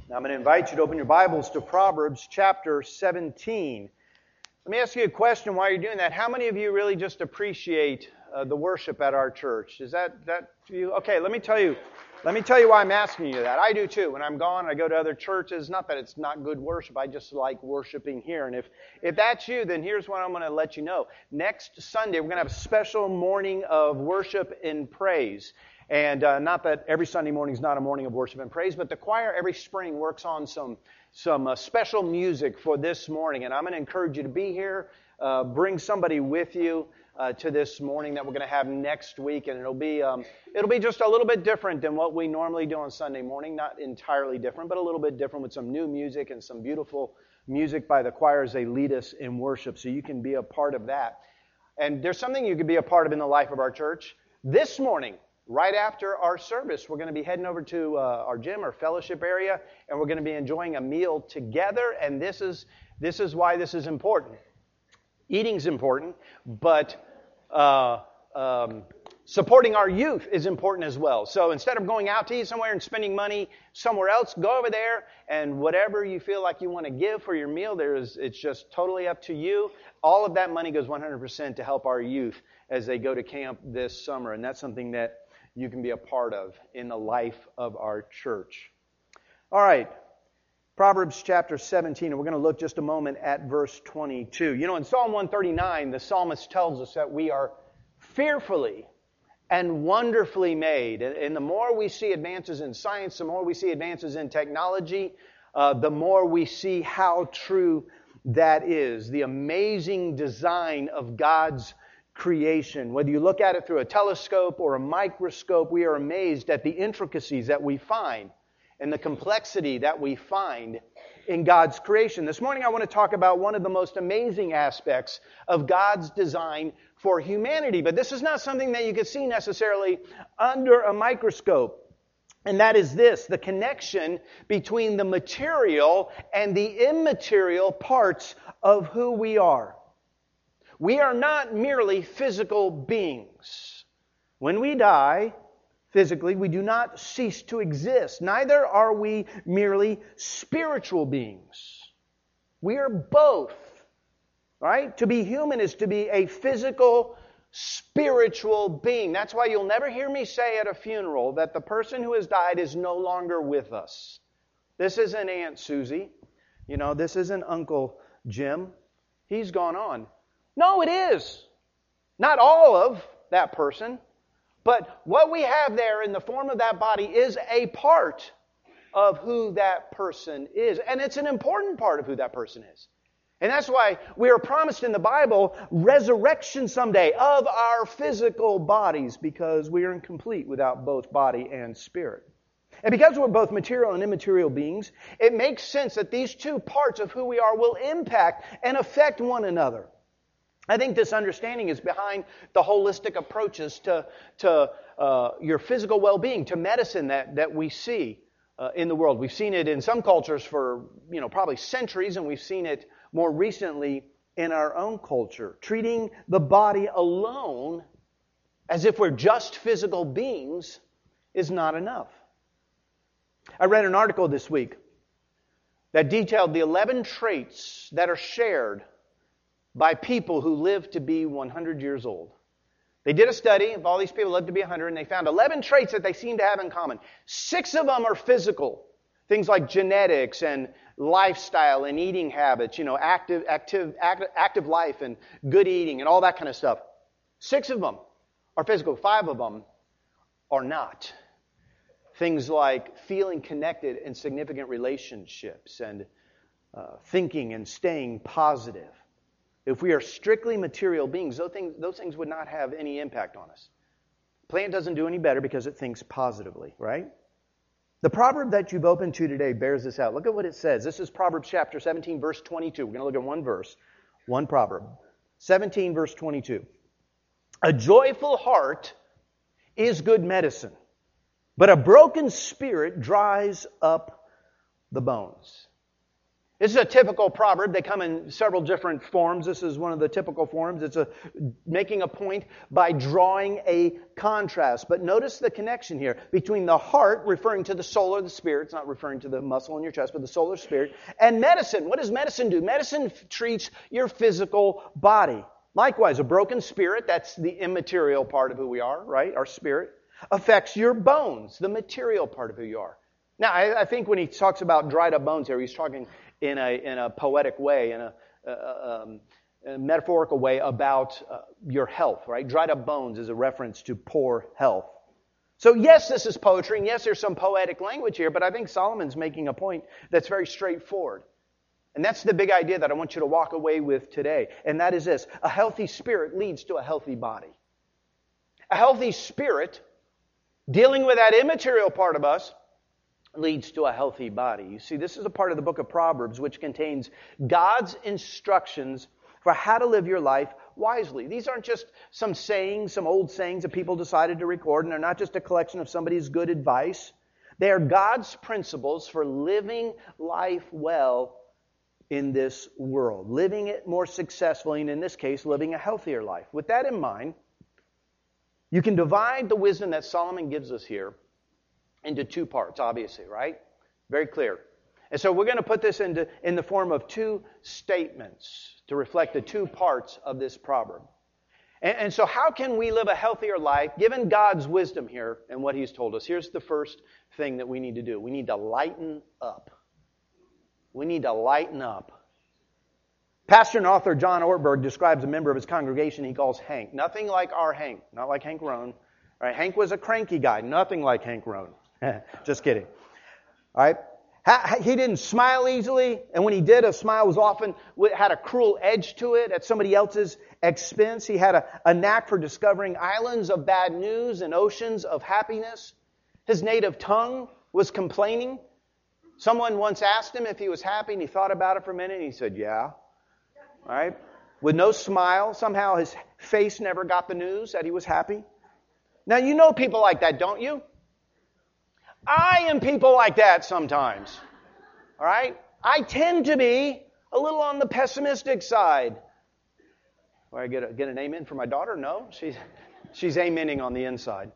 Now I'm going to invite you to open your Bibles to Proverbs chapter 17. Let me ask you a question while you're doing that. How many of you really just appreciate the worship at our church? Is that you? Okay, let me tell you why I'm asking you that. I do too. When I'm gone, I go to other churches. Not that it's not good worship. I just like worshiping here. And if that's you, then here's what I'm going to let you know. Next Sunday, we're going to have a special morning of worship and praise. And not that every Sunday morning is not a morning of worship and praise, but the choir every spring works on some special music for this morning. And I'm going to encourage you to be here. Bring somebody with you to this morning that we're going to have next week. And it'll be just a little bit different than what we normally do on Sunday morning. Not entirely different, but a little bit different with some new music and some beautiful music by the choir as they lead us in worship. So you can be a part of that. And there's something you can be a part of in the life of our church. This morning, right after our service, we're going to be heading over to our gym or fellowship area, and we're going to be enjoying a meal together. And this is why this is important. Eating's important, but supporting our youth is important as well. So instead of going out to eat somewhere and spending money somewhere else, go over there and whatever you feel like you want to give for your meal, it's just totally up to you. All of that money goes 100% to help our youth as they go to camp this summer, and that's something that you can be a part of in the life of our church. All right, Proverbs chapter 17, and we're going to look just a moment at verse 22. You know, in Psalm 139, the psalmist tells us that we are fearfully and wonderfully made. And the more we see advances in science, the more we see advances in technology, the more we see how true that is. The amazing design of God's creation. Whether you look at it through a telescope or a microscope, we are amazed at the intricacies that we find and the complexity that we find in God's creation. This morning I want to talk about one of the most amazing aspects of God's design for humanity. But this is not something that you can see necessarily under a microscope. And that is this, the connection between the material and the immaterial parts of who we are. We are not merely physical beings. When we die, physically, we do not cease to exist. Neither are we merely spiritual beings. We are both, right? To be human is to be a physical, spiritual being. That's why you'll never hear me say at a funeral that the person who has died is no longer with us. This isn't Aunt Susie. You know, this isn't Uncle Jim. He's gone on. No, it is. Not all of that person. But what we have there in the form of that body is a part of who that person is. And it's an important part of who that person is. And that's why we are promised in the Bible resurrection someday of our physical bodies, because we are incomplete without both body and spirit. And because we're both material and immaterial beings, it makes sense that these two parts of who we are will impact and affect one another. I think this understanding is behind the holistic approaches to your physical well-being, to medicine that we see in the world. We've seen it in some cultures for, probably centuries, and we've seen it more recently in our own culture. Treating the body alone as if we're just physical beings is not enough. I read an article this week that detailed the 11 traits that are shared by people who live to be 100 years old. They did a study of all these people who lived to be 100, and they found 11 traits that they seem to have in common. 6 of them are physical. Things like genetics and lifestyle and eating habits, active life and good eating and all that kind of stuff. 6 of them are physical. 5 of them are not. Things like feeling connected in significant relationships and thinking and staying positive. If we are strictly material beings, those things would not have any impact on us. Plant doesn't do any better because it thinks positively, right? The proverb that you've opened to today bears this out. Look at what it says. This is Proverbs chapter 17, verse 22. We're going to look at one verse, one proverb. 17, verse 22. A joyful heart is good medicine, but a broken spirit dries up the bones. This is a typical proverb. They come in several different forms. This is one of the typical forms. It's making a point by drawing a contrast. But notice the connection here between the heart, referring to the soul or the spirit. It's not referring to the muscle in your chest, but the soul or spirit. And medicine. What does medicine do? Medicine treats your physical body. Likewise, a broken spirit, that's the immaterial part of who we are, right? Our spirit, affects your bones, the material part of who you are. Now, I think when he talks about dried up bones here, he's talking in a poetic way, in a metaphorical way about your health, right? Dried up bones is a reference to poor health. So yes, this is poetry, and yes, there's some poetic language here, but I think Solomon's making a point that's very straightforward. And that's the big idea that I want you to walk away with today, and that is this. A healthy spirit leads to a healthy body. A healthy spirit, dealing with that immaterial part of us, leads to a healthy body. You see, this is a part of the book of Proverbs which contains God's instructions for how to live your life wisely. These aren't just some sayings, some old sayings that people decided to record, and they're not just a collection of somebody's good advice. They are God's principles for living life well in this world, living it more successfully, and in this case, living a healthier life. With that in mind, you can divide the wisdom that Solomon gives us here into two parts, obviously, right? Very clear. And so we're going to put this in the form of two statements to reflect the two parts of this proverb. And so how can we live a healthier life given God's wisdom here and what He's told us? Here's the first thing that we need to do. We need to lighten up. We need to lighten up. Pastor and author John Ortberg describes a member of his congregation he calls Hank. Nothing like our Hank. Not like Hank Roan. All right, Hank was a cranky guy. Nothing like Hank Roan. Just kidding. All right. He didn't smile easily, and when he did, a smile was often had a cruel edge to it at somebody else's expense. He had a knack for discovering islands of bad news and oceans of happiness. His native tongue was complaining. Someone once asked him if he was happy, and he thought about it for a minute, and he said, yeah. All right. With no smile, somehow his face never got the news that he was happy. Now, you know people like that, don't you? I am people like that sometimes. All right? I tend to be a little on the pessimistic side. Or I get an amen for my daughter? No, she's amening on the inside.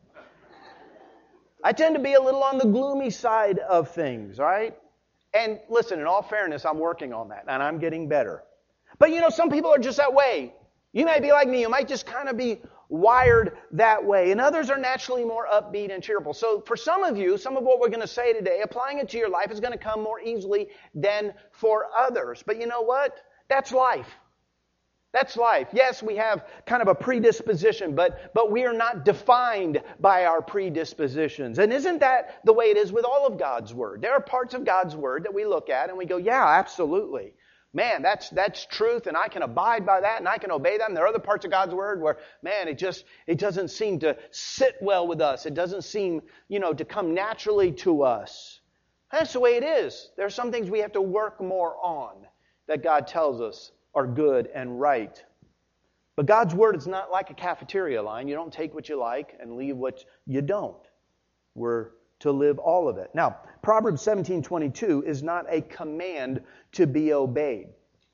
I tend to be a little on the gloomy side of things, right? And listen, in all fairness, I'm working on that, and I'm getting better. But you know, some people are just that way. You may be like me. You might just kind of be wired that way. And others are naturally more upbeat and cheerful. So for some of you, some of what we're going to say today, applying it to your life is going to come more easily than for others. But you know what? That's life. That's life. Yes, we have kind of a predisposition, but we are not defined by our predispositions. And isn't that the way it is with all of God's Word? There are parts of God's Word that we look at and we go, yeah, absolutely. Man, that's truth, and I can abide by that, and I can obey that. And there are other parts of God's Word where, man, it doesn't seem to sit well with us. It doesn't seem, to come naturally to us. That's the way it is. There are some things we have to work more on that God tells us are good and right. But God's Word is not like a cafeteria line. You don't take what you like and leave what you don't. We're to live all of it. Now, Proverbs 17:22 is not a command to be obeyed.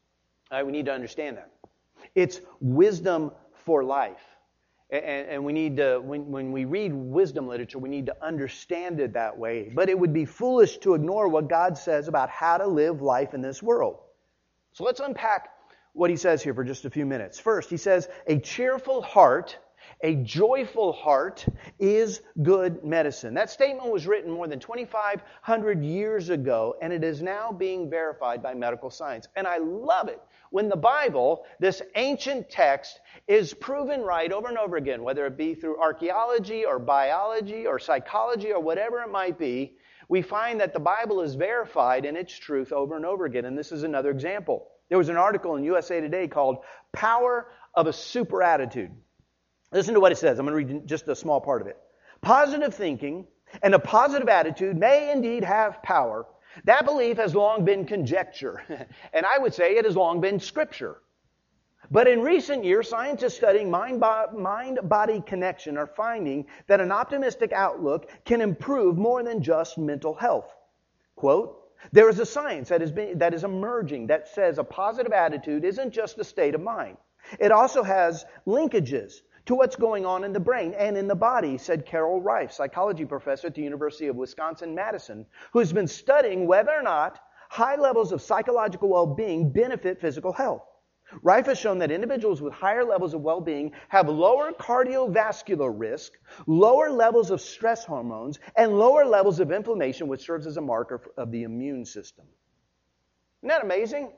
We need to understand that. It's wisdom for life. And we need to, when we read wisdom literature, we need to understand it that way. But it would be foolish to ignore what God says about how to live life in this world. So let's unpack what he says here for just a few minutes. First, he says, a cheerful heart, a joyful heart is good medicine. That statement was written more than 2,500 years ago, and it is now being verified by medical science. And I love it when the Bible, this ancient text, is proven right over and over again, whether it be through archaeology or biology or psychology or whatever it might be. We find that the Bible is verified in its truth over and over again, and this is another example. There was an article in USA Today called Power of a Super Attitude. Listen to what it says. I'm going to read just a small part of it. Positive thinking and a positive attitude may indeed have power. That belief has long been conjecture. And I would say it has long been scripture. But in recent years, scientists studying mind-body connection are finding that an optimistic outlook can improve more than just mental health. Quote, There is a science that is emerging that says a positive attitude isn't just a state of mind. It also has linkages to what's going on in the brain and in the body, said Carol Reif, psychology professor at the University of Wisconsin-Madison, who has been studying whether or not high levels of psychological well-being benefit physical health. Reif has shown that individuals with higher levels of well-being have lower cardiovascular risk, lower levels of stress hormones, and lower levels of inflammation, which serves as a marker of the immune system. Isn't that amazing?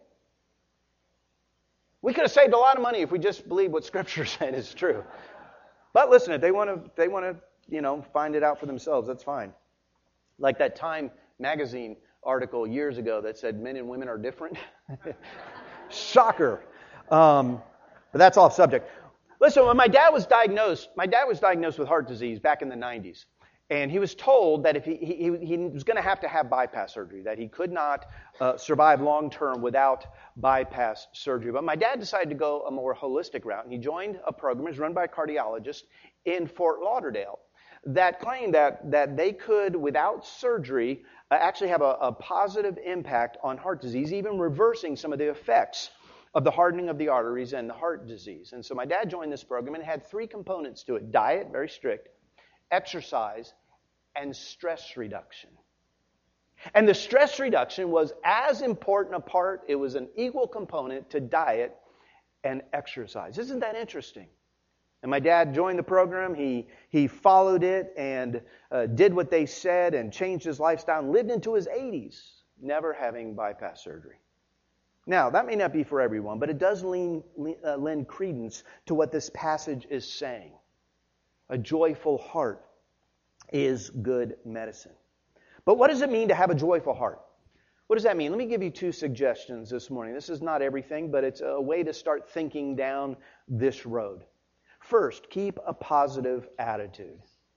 We could have saved a lot of money if we just believed what Scripture said is true. But listen, if they want to, find it out for themselves, that's fine. Like that Time magazine article years ago that said men and women are different. Shocker. But that's off subject. Listen, when my dad was diagnosed with heart disease back in the 90s. And he was told that if he was going to have bypass surgery, that he could not survive long term without bypass surgery. But my dad decided to go a more holistic route. And he joined a program, it was run by a cardiologist in Fort Lauderdale, that claimed that they could, without surgery, actually have a positive impact on heart disease, even reversing some of the effects of the hardening of the arteries and the heart disease. And so my dad joined this program, and it had 3 components to it: diet, very strict, exercise, and stress reduction. And the stress reduction was as important a part, it was an equal component to diet and exercise. Isn't that interesting? And my dad joined the program, he followed it and did what they said and changed his lifestyle and lived into his 80s, never having bypass surgery. Now, that may not be for everyone, but it does lend credence to what this passage is saying. A joyful heart is good medicine. But what does it mean to have a joyful heart? What does that mean? Let me give you 2 suggestions this morning. This is not everything, but it's a way to start thinking down this road. First, keep a positive attitude.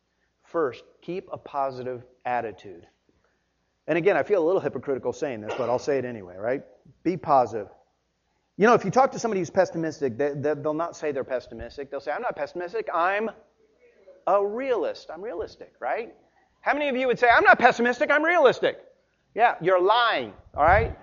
And again, I feel a little hypocritical saying this, but I'll say it anyway, right? Be positive. If you talk to somebody who's pessimistic, they'll not say they're pessimistic. They'll say, I'm not pessimistic, I'm a realist. I'm realistic, right? How many of you would say, I'm not pessimistic, I'm realistic? Yeah, you're lying, all right?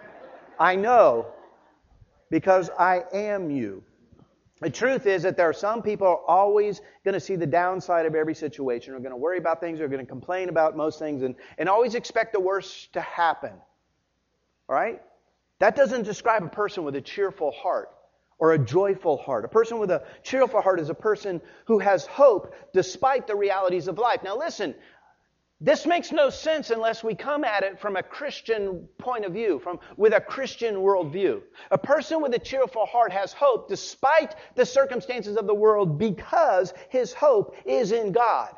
I know, because I am you. The truth is that there are some people who are always going to see the downside of every situation, are going to worry about things, are going to complain about most things, and always expect the worst to happen. All right? That doesn't describe a person with a cheerful heart or a joyful heart. A person with a cheerful heart is a person who has hope despite the realities of life. Now listen, this makes no sense unless we come at it from a Christian point of view, with a Christian worldview. A person with a cheerful heart has hope despite the circumstances of the world because his hope is in God.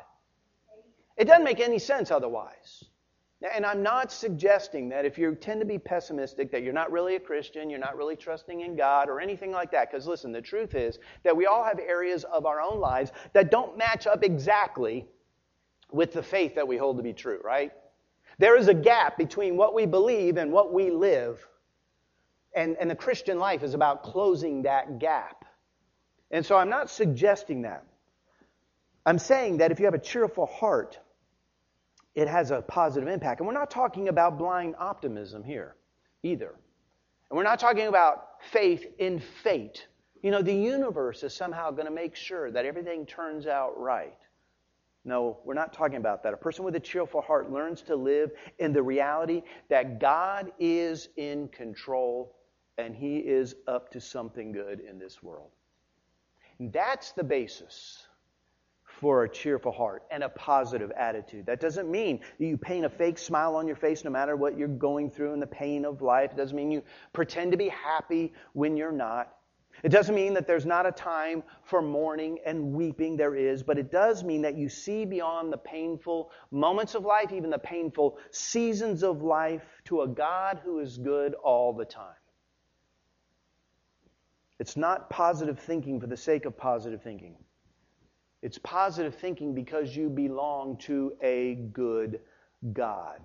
It doesn't make any sense otherwise. And I'm not suggesting that if you tend to be pessimistic, that you're not really a Christian, you're not really trusting in God or anything like that. Because listen, the truth is that we all have areas of our own lives that don't match up exactly with the faith that we hold to be true, right? There is a gap between what we believe and what we live. And the Christian life is about closing that gap. And so I'm not suggesting that. I'm saying that if you have a cheerful heart, it has a positive impact. And we're not talking about blind optimism here either. And we're not talking about faith in fate. The universe is somehow going to make sure that everything turns out right. No, we're not talking about that. A person with a cheerful heart learns to live in the reality that God is in control and He is up to something good in this world. And that's the basis for a cheerful heart and a positive attitude. That doesn't mean that you paint a fake smile on your face no matter what you're going through in the pain of life. It doesn't mean you pretend to be happy when you're not. It doesn't mean that there's not a time for mourning and weeping. There is, but it does mean that you see beyond the painful moments of life, even the painful seasons of life, to a God who is good all the time. It's not positive thinking for the sake of positive thinking. It's positive thinking because you belong to a good God.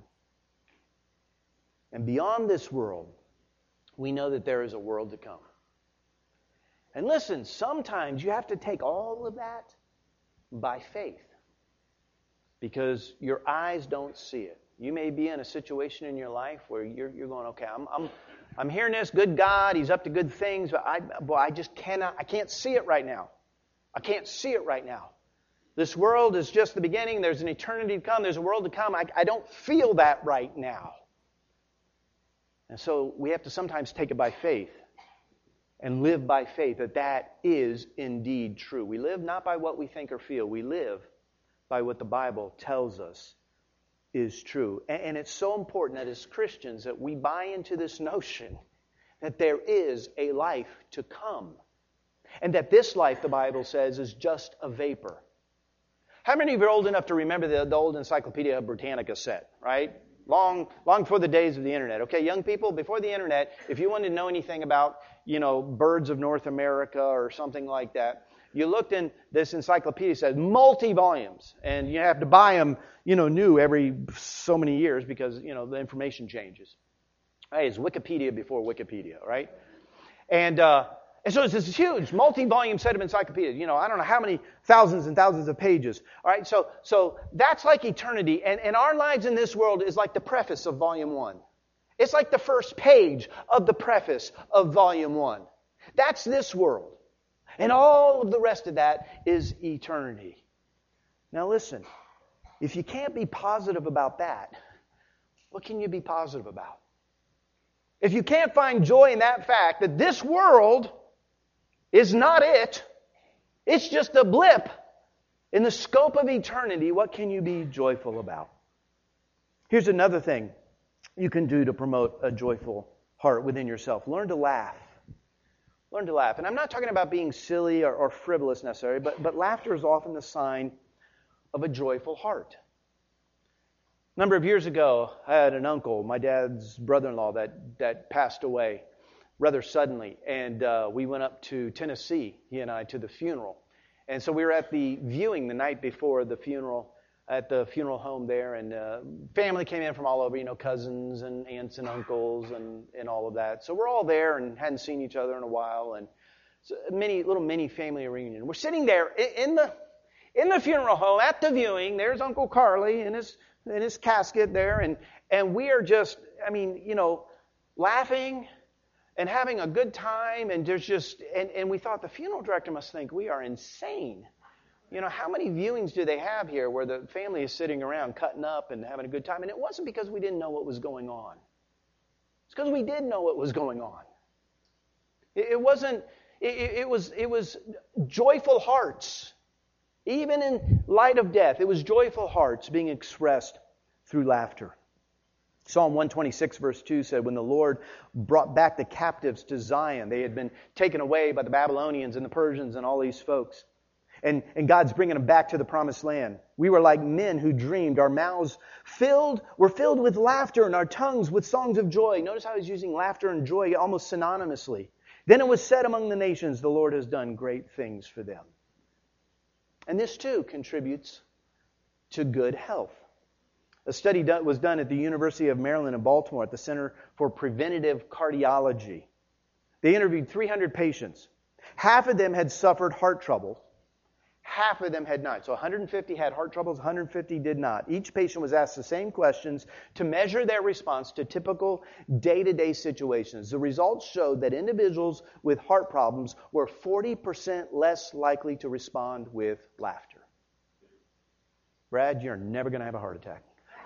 And beyond this world, we know that there is a world to come. And listen, sometimes you have to take all of that by faith because your eyes don't see it. You may be in a situation in your life where you're going, okay, I'm hearing this, good God, He's up to good things, but I just I can't see it right now. I can't see it right now. This world is just the beginning. There's an eternity to come. There's a world to come. I don't feel that right now. And so we have to sometimes take it by faith and live by faith that is indeed true. We live not by what we think or feel. We live by what the Bible tells us is true. And it's so important that as Christians that we buy into this notion that there is a life to come. And that this life, the Bible says, is just a vapor. How many of you are old enough to remember the old Encyclopedia Britannica set, right? Long before the days of the internet. Okay, young people, before the internet, if you wanted to know anything about, birds of North America or something like that, you looked in this encyclopedia, said multi-volumes, and you have to buy them, new every so many years because, the information changes. Right? It's Wikipedia before Wikipedia, right? And so it's this huge multi-volume set of encyclopedias. I don't know how many thousands and thousands of pages. All right, so that's like eternity. And our lives in this world is like the preface of Volume 1. It's like the first page of the preface of Volume 1. That's this world. And all of the rest of that is eternity. Now listen, if you can't be positive about that, what can you be positive about? If you can't find joy in that fact that this world is not it, it's just a blip in the scope of eternity, what can you be joyful about? Here's another thing you can do to promote a joyful heart within yourself. Learn to laugh. Learn to laugh. And I'm not talking about being silly or frivolous necessarily, but laughter is often the sign of a joyful heart. A number of years ago, I had an uncle, my dad's brother-in-law, that passed away rather suddenly. And we went up to Tennessee, he and I, to the funeral. And so we were at the viewing the night before the funeral at the funeral home there. And family came in from all over, cousins and aunts and uncles and all of that. So we're all there and hadn't seen each other in a while. And it's a little mini family reunion. We're sitting there in the funeral home at the viewing. There's Uncle Carly in his casket there. And we are just, laughing and having a good time, and there's just, and we thought the funeral director must think we are insane. How many viewings do they have here where the family is sitting around cutting up and having a good time? And it wasn't because we didn't know what was going on. It's because we did know what was going on. It was joyful hearts. Even in light of death, it was joyful hearts being expressed through laughter. Psalm 126 verse 2 said, when the Lord brought back the captives to Zion, they had been taken away by the Babylonians and the Persians and all these folks. And God's bringing them back to the promised land. We were like men who dreamed. Our mouths were filled with laughter and our tongues with songs of joy. Notice how he's using laughter and joy almost synonymously. Then it was said among the nations, the Lord has done great things for them. And this too contributes to good health. A study was done at the University of Maryland in Baltimore at the Center for Preventative Cardiology. They interviewed 300 patients. Half of them had suffered heart trouble. Half of them had not. So 150 had heart troubles, 150 did not. Each patient was asked the same questions to measure their response to typical day-to-day situations. The results showed that individuals with heart problems were 40% less likely to respond with laughter. Brad, you're never going to have a heart attack.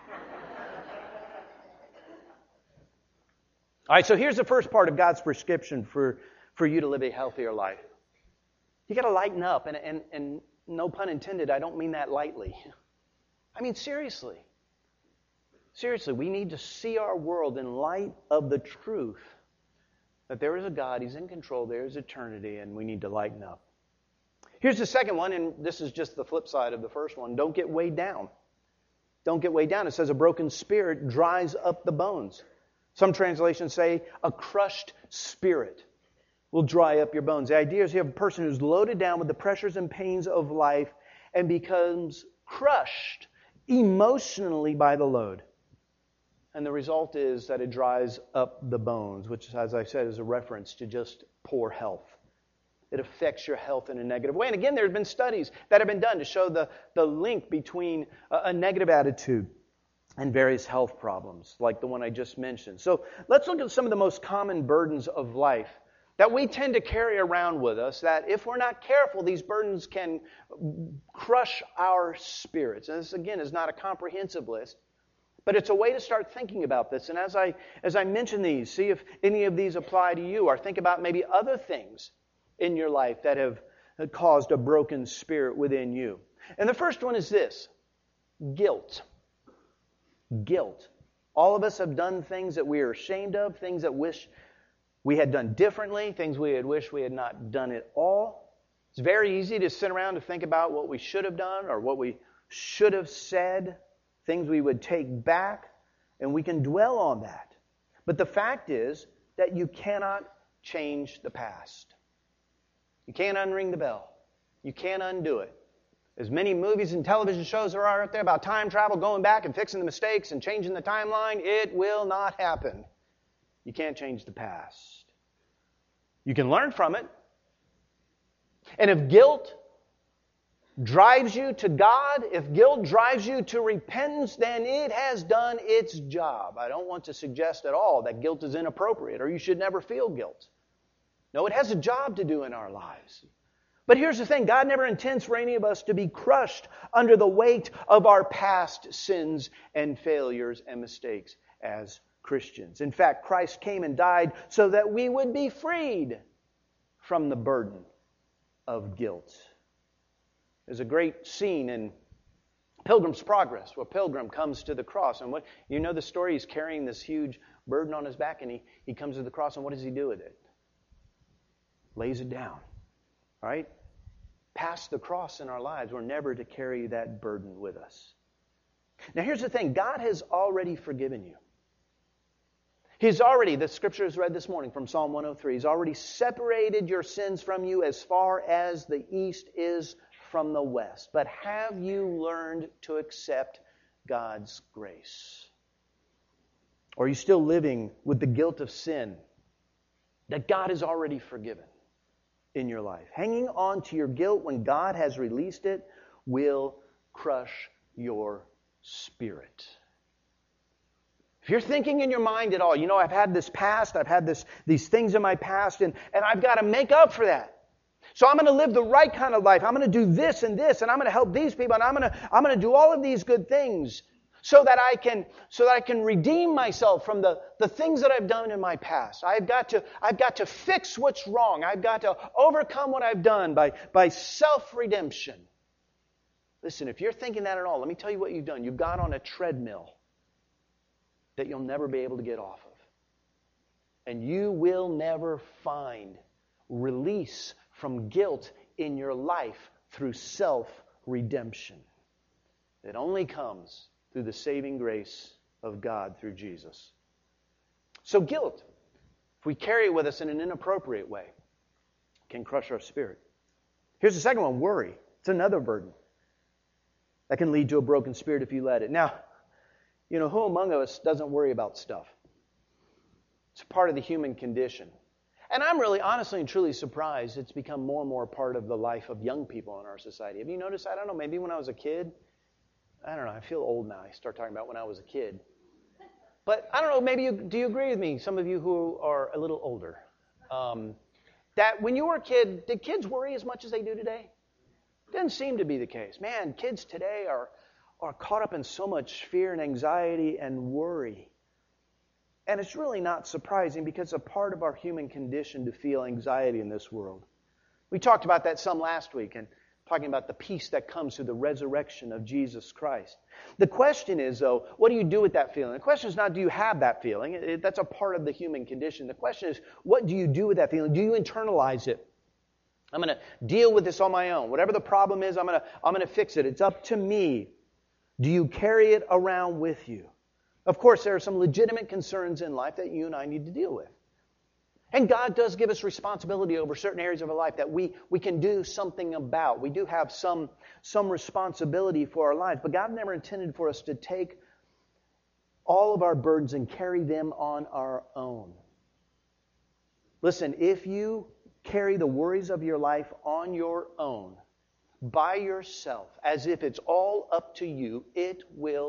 All right, so here's the first part of God's prescription for you to live a healthier life. You got to lighten up, and no pun intended, I don't mean that lightly. I mean seriously. Seriously, we need to see our world in light of the truth that there is a God, He's in control, there is eternity, and we need to lighten up. Here's the second one, and this is just the flip side of the first one. Don't get weighed down. Don't get weighed down. It says a broken spirit dries up the bones. Some translations say a crushed spirit will dry up your bones. The idea is you have a person who's loaded down with the pressures and pains of life and becomes crushed emotionally by the load. And the result is that it dries up the bones, which, as I said, is a reference to just poor health. It affects your health in a negative way. And again, there have been studies that have been done to show the link between a negative attitude and various health problems like the one I just mentioned. So let's look at some of the most common burdens of life that we tend to carry around with us, that if we're not careful, these burdens can crush our spirits. And this, again, is not a comprehensive list, but it's a way to start thinking about this. And as I mention these, see if any of these apply to you, or think about maybe other things in your life that have caused a broken spirit within you. And the first one is this: guilt. Guilt. All of us have done things that we are ashamed of, things that wish we had done differently, things we had wished we had not done at all. It's very easy to sit around and think about what we should have done or what we should have said, things we would take back, and we can dwell on that. But the fact is that you cannot change the past. You can't unring the bell. You can't undo it. As many movies and television shows there are out there about time travel, going back and fixing the mistakes and changing the timeline, it will not happen. You can't change the past. You can learn from it. And if guilt drives you to God, if guilt drives you to repentance, then it has done its job. I don't want to suggest at all that guilt is inappropriate or you should never feel guilt. No, it has a job to do in our lives. But here's the thing: God never intends for any of us to be crushed under the weight of our past sins and failures and mistakes as Christians. In fact, Christ came and died so that we would be freed from the burden of guilt. There's a great scene in Pilgrim's Progress where Pilgrim comes to the cross. And what you know the story, he's carrying this huge burden on his back, and he comes to the cross, and what does he do with it? Lays it down. Right? Past the cross in our lives, we're never to carry that burden with us. Now here's the thing: God has already forgiven you. He's already, the scripture is read this morning from Psalm 103, He's already separated your sins from you as far as the east is from the west. But have you learned to accept God's grace? Or are you still living with the guilt of sin that God has already forgiven in your life? Hanging on to your guilt when God has released it will crush your spirit. If you're thinking in your mind at all, you know, I've had this past, I've had these things in my past, and I've got to make up for that. So I'm going to live the right kind of life. I'm going to do this, and I'm going to help these people, and I'm going to do all of these good things so that I can redeem myself from the things that I've done in my past. I've got to fix what's wrong. I've got to overcome what I've done by self-redemption. Listen, if you're thinking that at all, let me tell you what you've done. You've got on a treadmill that you'll never be able to get off of. And you will never find release from guilt in your life through self-redemption. It only comes through the saving grace of God through Jesus. So guilt, if we carry it with us in an inappropriate way, can crush our spirit. Here's the second one: worry. It's another burden that can lead to a broken spirit if you let it. Now, you know, who among us doesn't worry about stuff? It's part of the human condition. And I'm really, honestly and truly surprised it's become more and more a part of the life of young people in our society. Have you noticed? I don't know, maybe when I was a kid, I don't know, I feel old now. I start talking about when I was a kid. But I don't know, maybe do you agree with me, some of you who are a little older, that when you were a kid, did kids worry as much as they do today? Doesn't seem to be the case. Man, kids today are caught up in so much fear and anxiety and worry. And it's really not surprising because it's a part of our human condition to feel anxiety in this world. We talked about that some last week, and talking about the peace that comes through the resurrection of Jesus Christ. The question is, though, what do you do with that feeling? The question is not, do you have that feeling? That's a part of the human condition. The question is, what do you do with that feeling? Do you internalize it? I'm going to deal with this on my own. Whatever the problem is, I'm going to fix it. It's up to me. Do you carry it around with you? Of course, there are some legitimate concerns in life that you and I need to deal with. And God does give us responsibility over certain areas of our life that we can do something about. We do have some responsibility for our lives. But God never intended for us to take all of our burdens and carry them on our own. Listen, if you carry the worries of your life on your own, by yourself, as if it's all up to you, it will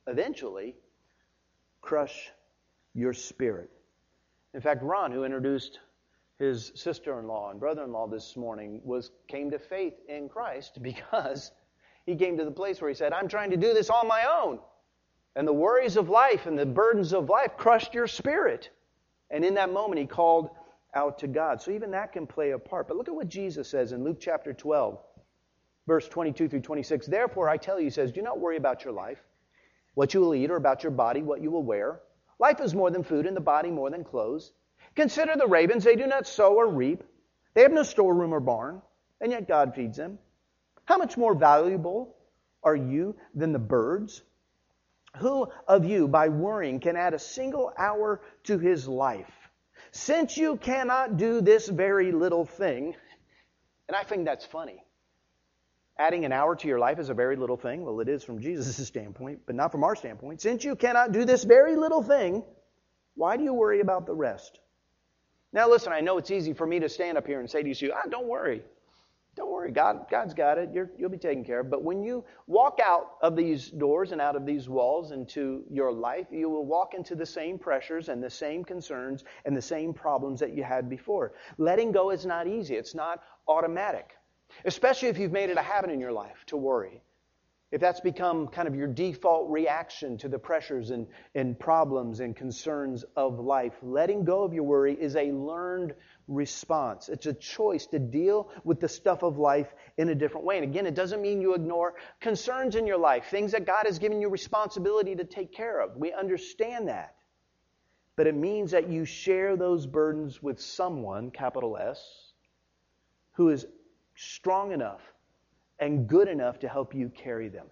eventually crush your spirit. In fact, Ron, who introduced his sister-in-law and brother-in-law this morning, came to faith in Christ because he came to the place where he said, I'm trying to do this on my own. And the worries of life and the burdens of life crushed your spirit. And in that moment, he called out to God. So even that can play a part. But look at what Jesus says in Luke chapter 12, verse 22 through 26. Therefore, I tell you, he says, do not worry about your life, what you will eat, or about your body, what you will wear. Life is more than food, and the body more than clothes. Consider the ravens. They do not sow or reap. They have no storeroom or barn, and yet God feeds them. How much more valuable are you than the birds? Who of you, by worrying, can add a single hour to his life? Since you cannot do this very little thing, and I think that's funny. Adding an hour to your life is a very little thing. Well, it is from Jesus' standpoint, but not from our standpoint. Since you cannot do this very little thing, why do you worry about the rest? Now listen, I know it's easy for me to stand up here and say to you, don't worry. Don't worry, God's got it. You'll be taken care of. But when you walk out of these doors and out of these walls into your life, you will walk into the same pressures and the same concerns and the same problems that you had before. Letting go is not easy. It's not automatic. Especially if you've made it a habit in your life to worry. If that's become kind of your default reaction to the pressures and problems and concerns of life, letting go of your worry is a learned response. It's a choice to deal with the stuff of life in a different way. And again, it doesn't mean you ignore concerns in your life, things that God has given you responsibility to take care of. We understand that. But it means that you share those burdens with someone, capital S, who is strong enough and good enough to help you carry them.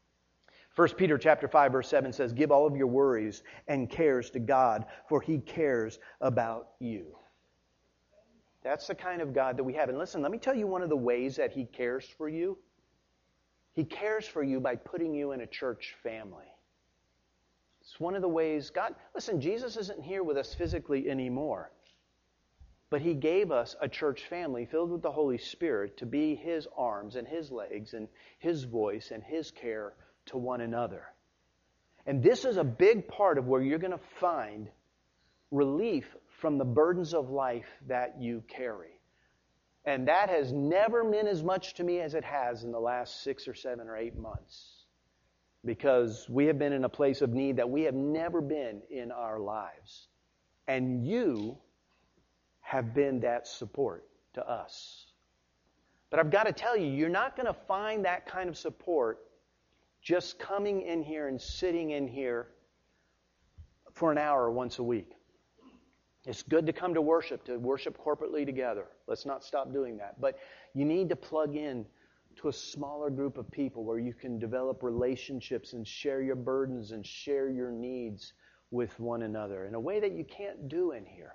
1 Peter chapter 5, verse 7 says, give all of your worries and cares to God, for He cares about you. That's the kind of God that we have. And listen, let me tell you one of the ways that He cares for you. He cares for you by putting you in a church family. It's one of the ways listen, Jesus isn't here with us physically anymore. But He gave us a church family filled with the Holy Spirit to be His arms and His legs and His voice and His care to one another. And this is a big part of where you're going to find relief from the burdens of life that you carry. And that has never meant as much to me as it has in the last 6 or 7 or 8 months. Because we have been in a place of need that we have never been in our lives. And you have been that support to us. But I've got to tell you, you're not going to find that kind of support just coming in here and sitting in here for an hour once a week. It's good to come to worship corporately together. Let's not stop doing that. But you need to plug in to a smaller group of people where you can develop relationships and share your burdens and share your needs with one another in a way that you can't do in here.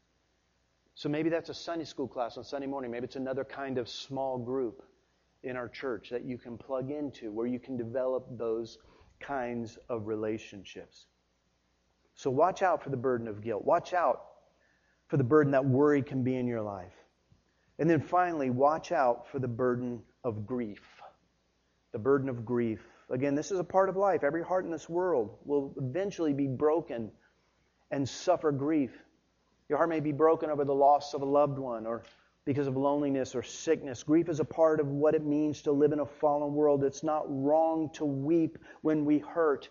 So maybe that's a Sunday school class on Sunday morning. Maybe it's another kind of small group in our church that you can plug into where you can develop those kinds of relationships. So watch out for the burden of guilt. Watch out for the burden that worry can be in your life. And then finally, watch out for the burden of grief. The burden of grief. Again, this is a part of life. Every heart in this world will eventually be broken and suffer grief. Your heart may be broken over the loss of a loved one or because of loneliness or sickness. Grief is a part of what it means to live in a fallen world. It's not wrong to weep when we hurt,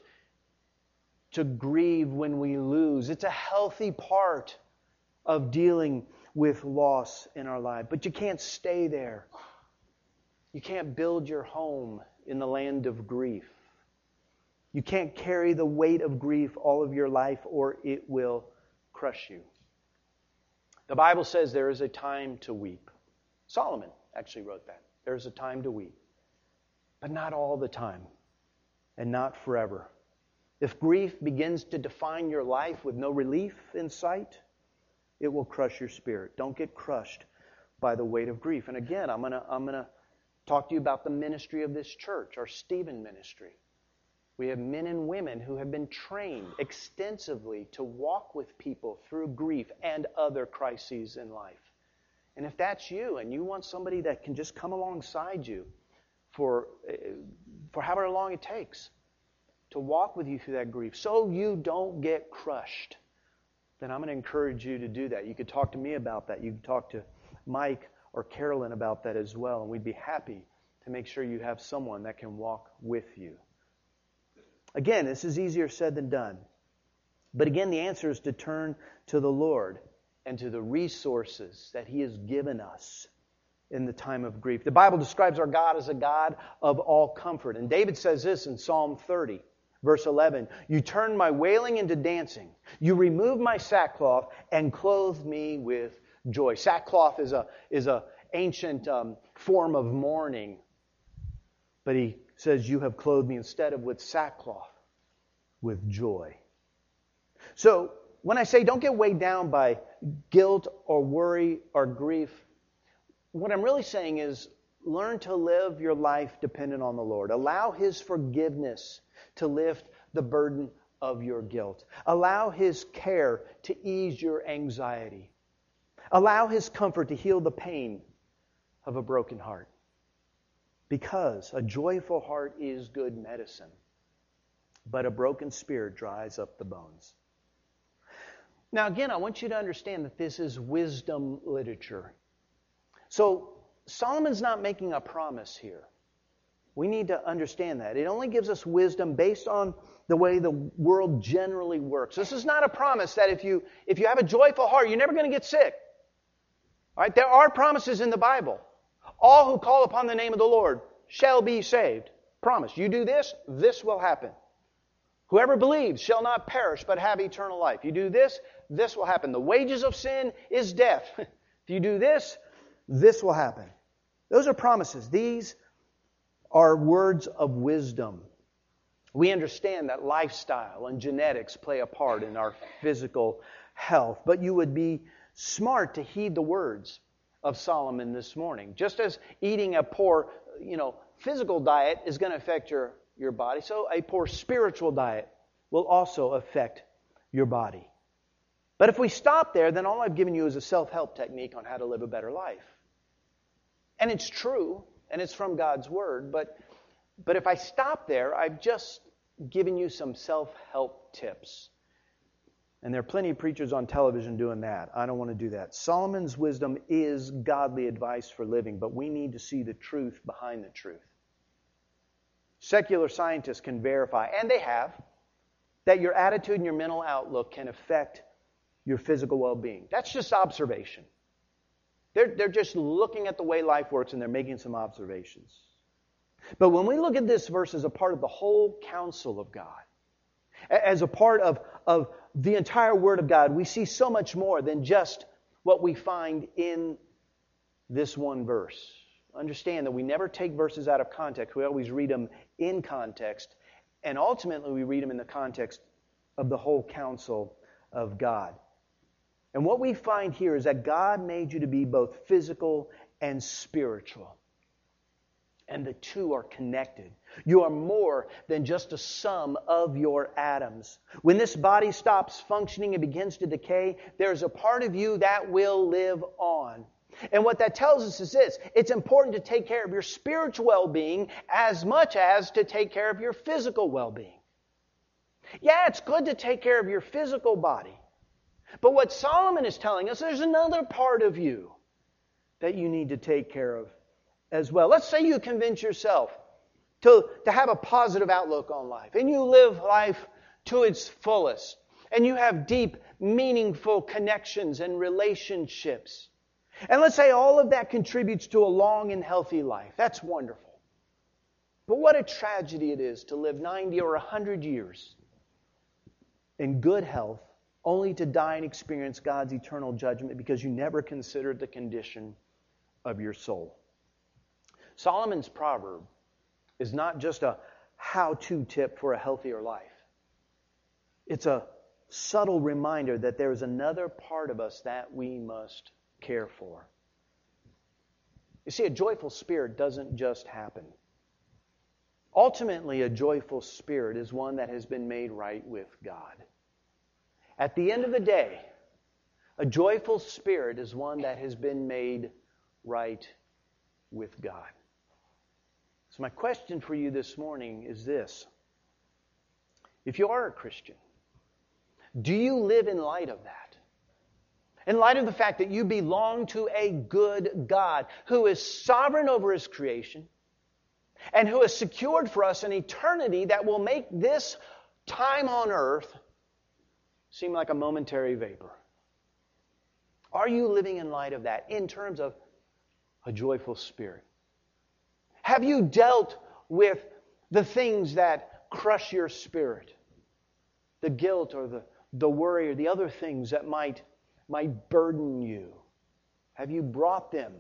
to grieve when we lose. It's a healthy part of dealing with loss in our life. But you can't stay there. You can't build your home in the land of grief. You can't carry the weight of grief all of your life or it will crush you. The Bible says there is a time to weep. Solomon actually wrote that. There's a time to weep. But not all the time. And not forever. If grief begins to define your life with no relief in sight, it will crush your spirit. Don't get crushed by the weight of grief. And again, I'm gonna talk to you about the ministry of this church, our Stephen ministry. We have men and women who have been trained extensively to walk with people through grief and other crises in life. And if that's you and you want somebody that can just come alongside you for however long it takes, to walk with you through that grief so you don't get crushed, then I'm going to encourage you to do that. You could talk to me about that. You could talk to Mike or Carolyn about that as well, and we'd be happy to make sure you have someone that can walk with you. Again, this is easier said than done. But again, the answer is to turn to the Lord and to the resources that He has given us in the time of grief. The Bible describes our God as a God of all comfort. And David says this in Psalm 30, verse 11. You turn my wailing into dancing. You remove my sackcloth and clothe me with joy. Sackcloth is a ancient form of mourning. But he says, you have clothed me instead of with sackcloth, with joy. So when I say don't get weighed down by guilt or worry or grief, what I'm really saying is learn to live your life dependent on the Lord. Allow His forgiveness to lift the burden of your guilt. Allow His care to ease your anxiety. Allow His comfort to heal the pain of a broken heart. Because a joyful heart is good medicine, but a broken spirit dries up the bones. Now again, I want you to understand that this is wisdom literature. So Solomon's not making a promise here. We need to understand that. It only gives us wisdom based on the way the world generally works. This is not a promise that if you have a joyful heart, you're never going to get sick. All right? There are promises in the Bible. All who call upon the name of the Lord shall be saved. Promise. You do this, this will happen. Whoever believes shall not perish but have eternal life. You do this, this will happen. The wages of sin is death. If you do this, this will happen. Those are promises. These are words of wisdom. We understand that lifestyle and genetics play a part in our physical health, but you would be smart to heed the words of Solomon this morning. Just as eating a poor, physical diet is going to affect your body, so a poor spiritual diet will also affect your body. But if we stop there, then all I've given you is a self-help technique on how to live a better life. And it's true, and it's from God's Word, but if I stop there, I've just given you some self-help tips. And there are plenty of preachers on television doing that. I don't want to do that. Solomon's wisdom is godly advice for living, but we need to see the truth behind the truth. Secular scientists can verify, and they have, that your attitude and your mental outlook can affect your physical well-being. That's just observation. They're just looking at the way life works and they're making some observations. But when we look at this verse as a part of the whole counsel of God, as a part of the entire Word of God, we see so much more than just what we find in this one verse. Understand that we never take verses out of context. We always read them in context. And ultimately we read them in the context of the whole counsel of God. And what we find here is that God made you to be both physical and spiritual. And the two are connected. You are more than just a sum of your atoms. When this body stops functioning and begins to decay, there's a part of you that will live on. And what that tells us is this: it's important to take care of your spiritual well-being as much as to take care of your physical well-being. Yeah, it's good to take care of your physical body. But what Solomon is telling us, there's another part of you that you need to take care of as well. Let's say you convince yourself to have a positive outlook on life, and you live life to its fullest, and you have deep, meaningful connections and relationships. And let's say all of that contributes to a long and healthy life. That's wonderful. But what a tragedy it is to live 90 or 100 years in good health, only to die and experience God's eternal judgment because you never considered the condition of your soul. Solomon's proverb is not just a how-to tip for a healthier life. It's a subtle reminder that there is another part of us that we must care for. You see, a joyful spirit doesn't just happen. Ultimately, a joyful spirit is one that has been made right with God. At the end of the day, a joyful spirit is one that has been made right with God. So my question for you this morning is this: If you are a Christian, do you live in light of that? In light of the fact that you belong to a good God who is sovereign over His creation and who has secured for us an eternity that will make this time on earth seem like a momentary vapor. Are you living in light of that in terms of a joyful spirit? Have you dealt with the things that crush your spirit? The guilt or the worry or the other things that might burden you. Have you brought them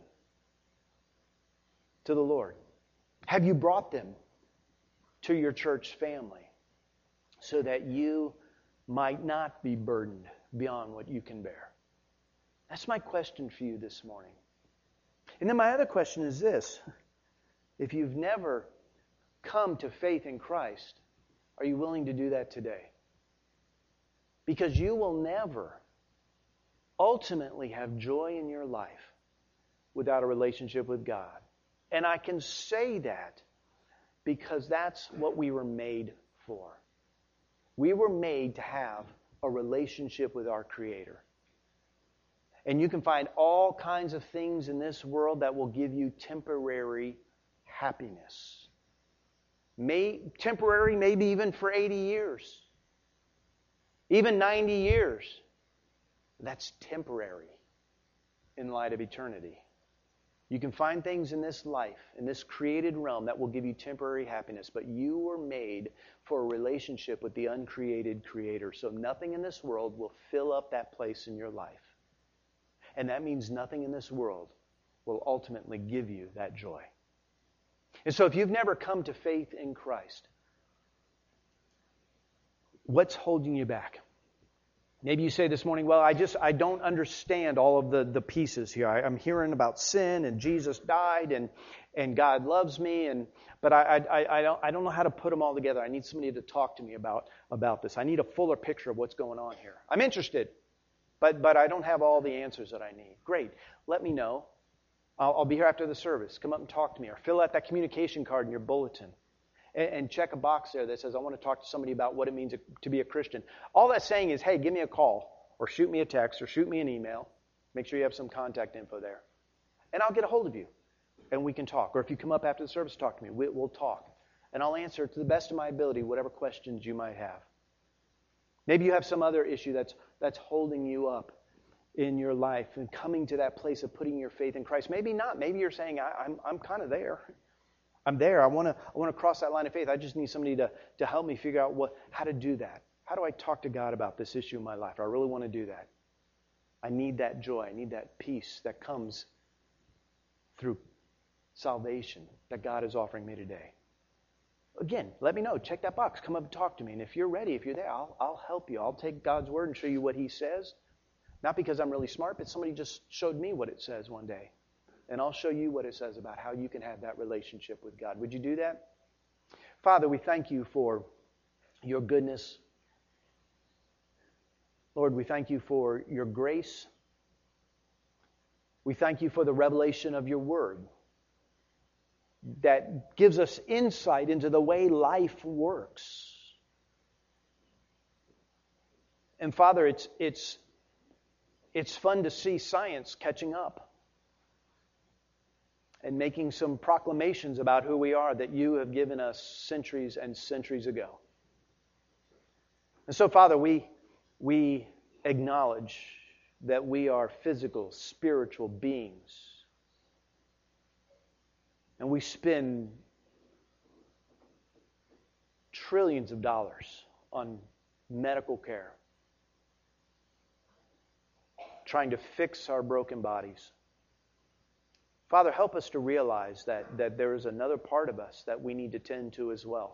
to the Lord? Have you brought them to your church family so that you might not be burdened beyond what you can bear? That's my question for you this morning. And then my other question is this. If you've never come to faith in Christ, are you willing to do that today? Because you will never ultimately have joy in your life without a relationship with God. And I can say that because that's what we were made for. We were made to have a relationship with our Creator. And you can find all kinds of things in this world that will give you temporary happiness. Temporary, maybe even for 80 years. Even 90 years. That's temporary in light of eternity. You can find things in this life, in this created realm, that will give you temporary happiness. But you were made for a relationship with the uncreated Creator. So nothing in this world will fill up that place in your life. And that means nothing in this world will ultimately give you that joy. And so if you've never come to faith in Christ, what's holding you back? Maybe you say this morning, well, I don't understand all of the pieces here. I'm hearing about sin and Jesus died and God loves me, but I don't know how to put them all together. I need somebody to talk to me about this. I need a fuller picture of what's going on here. I'm interested, but I don't have all the answers that I need. Great. Let me know. I'll be here after the service. Come up and talk to me, or fill out that communication card in your bulletin. And check a box there that says, I want to talk to somebody about what it means to be a Christian. All that's saying is, hey, give me a call, or shoot me a text, or shoot me an email. Make sure you have some contact info there. And I'll get a hold of you, and we can talk. Or if you come up after the service, talk to me. We'll talk. And I'll answer to the best of my ability whatever questions you might have. Maybe you have some other issue that's holding you up in your life and coming to that place of putting your faith in Christ. Maybe not. Maybe you're saying, I'm kind of there. I'm there. I want to cross that line of faith. I just need somebody to help me figure out how to do that. How do I talk to God about this issue in my life? I really want to do that. I need that joy. I need that peace that comes through salvation that God is offering me today. Again, let me know. Check that box. Come up and talk to me. And if you're ready, if you're there, I'll help you. I'll take God's word and show you what He says. Not because I'm really smart, but somebody just showed me what it says one day. And I'll show you what it says about how you can have that relationship with God. Would you do that? Father, we thank you for your goodness. Lord, we thank you for your grace. We thank you for the revelation of your word that gives us insight into the way life works. And Father, it's fun to see science catching up and making some proclamations about who we are that you have given us centuries and centuries ago. And so, Father, we acknowledge that we are physical, spiritual beings. And we spend trillions of dollars on medical care, trying to fix our broken bodies. Father, help us to realize that there is another part of us that we need to tend to as well.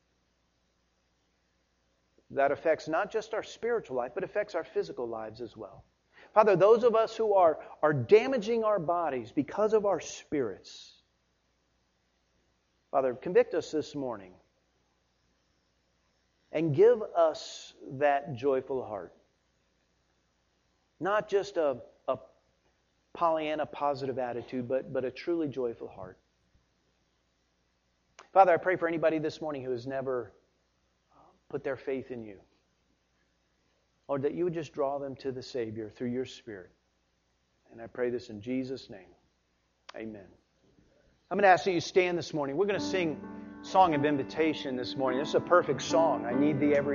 That affects not just our spiritual life, but affects our physical lives as well. Father, those of us who are damaging our bodies because of our spirits, Father, convict us this morning and give us that joyful heart. Not just a Pollyanna positive attitude, but a truly joyful heart. Father, I pray for anybody this morning who has never put their faith in you. Lord, that you would just draw them to the Savior through your Spirit. And I pray this in Jesus' name. Amen. I'm going to ask that you stand this morning. We're going to sing Song of Invitation this morning. This is a perfect song. I need thee every